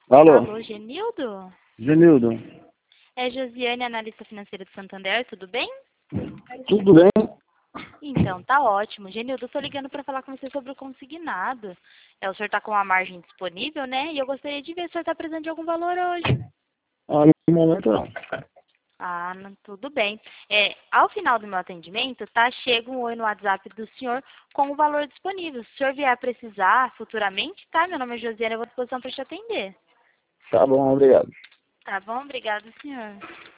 Alô, Alô, Genildo? Genildo, É Josiane, analista financeira do Santander, tudo bem? tudo bem? Então, tá ótimo. Genildo, eu tô ligando para falar com você sobre o consignado. O senhor tá com uma margem disponível, né? E eu gostaria de ver se o senhor tá precisando de algum valor hoje. Ah, no momento não. Ah, tudo bem. Ao final do meu atendimento, tá? Chega um oi no WhatsApp do senhor com o valor disponível. Se o senhor vier precisar futuramente, tá? Meu nome é Josiane, eu vou à disposição para te atender. Tá bom, obrigado. Tá bom? Obrigado, senhor.